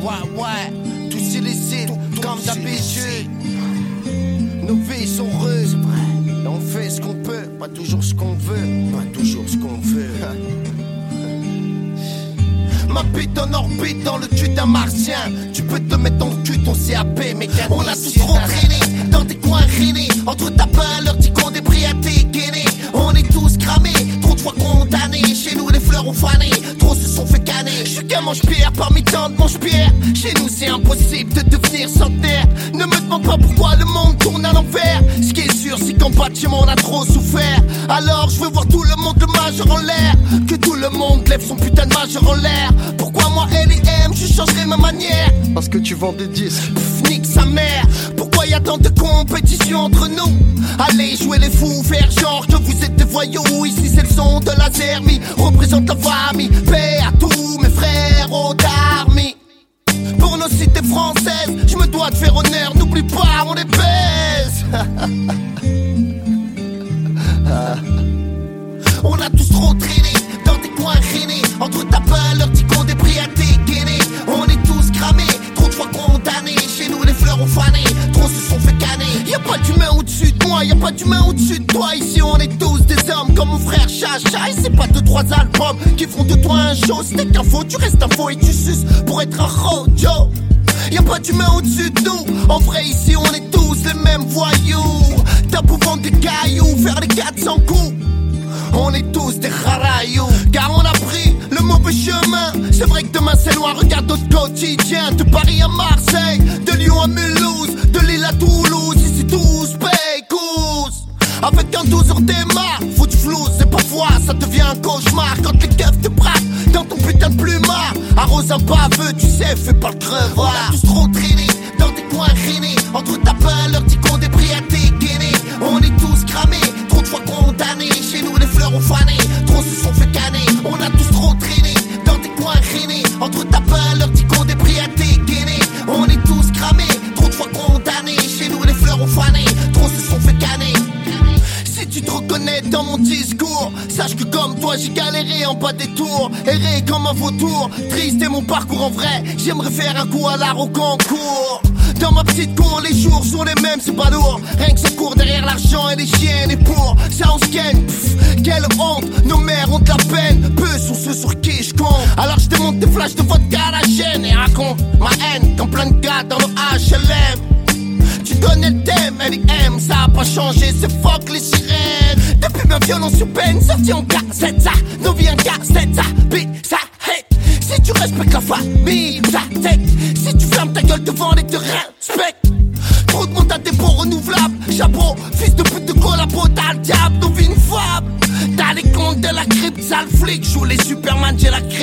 ouais, tous illicites, comme d'habitude. Nos vies sont rudes, et on fait ce qu'on peut, pas toujours ce qu'on veut, pas toujours ce qu'on veut. Ma bite en orbite dans le cul d'un martien. Tu peux te mettre dans le cul ton CAP, mais on a tous trop traîné dans des coins rainés. Entre tapins, leur dit qu'on est pris à dégainer. On est tous cramés, trop de fois condamnés. Chez nous les fleurs ont fané, trop se sont fait canner. Je suis qu'un mange-pierre parmi tant de mange-pierre. Chez nous c'est impossible de devenir centenaire. Ne me demande pas pourquoi le monde tourne à l'envers. Ce qui est sûr c'est qu'en bâtiment on a trop souffert. Alors je veux voir tout le monde le majeur en l'air. Que tout le monde lève son putain de majeur en l'air. Pourquoi moi L&M je changerai ma manière? Parce que tu vends des disques. Pff, nique sa mère. Pourquoi y a tant de compétition entre nous? Allez jouer les fous, faire genre que vous êtes des voyous. Ici c'est le son de la zermie, représente la famille. Paix à tous mes frères au d'armée. Pour nos cités françaises, je me dois de faire honneur. N'oublie pas, on les baise. On a tous trop traîné dans des coins rainés. Entre tapins, leur dit qu'on est pris à dégainer. On est tous cramés, trop de fois condamnés. Chez nous les fleurs ont fané, trop se sont fait canner. Y'a pas d'humain au-dessus de moi, y'a pas d'humain au-dessus de toi. Ici on est tous des hommes comme mon frère Chacha. Et c'est pas 2-3 albums qui font de toi un show. Si t'es qu'un faux, tu restes un faux et tu suces pour être un rojo. Y'a pas d'humain au-dessus de nous. En vrai ici on est tous les mêmes voyous. T'as beau vendre des cailloux, faire les 400 coups. On est tous des rarailloux, car on a pris le mauvais chemin. C'est vrai que demain c'est loin, regarde notre quotidien. De Paris à Marseille, de Lyon à Mulhouse, de Lille à Toulouse. Ici tous pécous. Avec un 12 heures démarre, faut du flou, c'est parfois ça devient un cauchemar. Quand les keufs te braquent dans ton putain de plumard. Arrose un baveux, tu sais, fais pas le crevard. On a tous trop traîné dans des coins rainés. Entre tapins, leur dit qu'on est pris à dégainer. On est tous cramés, trop de fois condamnés. Chez nous les fleurs ont fané, trop se sont fait canner. On a tous trop traîné dans des coins rainés. Entre tapins, leur dit qu'on est pris à dégainer. On est tous cramés, trop de fois condamnés. Chez nous les fleurs ont fané, trop se sont fait canner. Si tu te reconnais dans mon discours, sache que comme toi j'ai galéré en bas des tours. Erré comme un vautour, triste est mon parcours en vrai. J'aimerais faire un coup à l'art au concours. Dans ma petite cour, les jours sont les mêmes, c'est pas lourd. Rien que ça court derrière l'argent et les chiens et pour ça on se ken. Quelle honte, nos mères ont de la peine. Peu sont ceux sur qui je compte. Alors je démonte des flashs de vodka à la chaîne et raconte ma haine comme plein de gars dans le HLM. Tu connais le thème, L&M, ça a pas changé, c'est fuck les sirènes. Depuis ma violence urbaine, sorti en cassette, ça, nos vies en cassette, ça, big, ça, hate. Si tu respectes la famille, ça, tête. Si tu fermes ta gueule devant les te respectent. Trop de monde à dépôt renouvelable, chapeau, fils de pute de collabo, t'as le diable, nos vies une fable. T'as les comptes de la crypte, sale flic, joue les Superman, j'ai la crypte.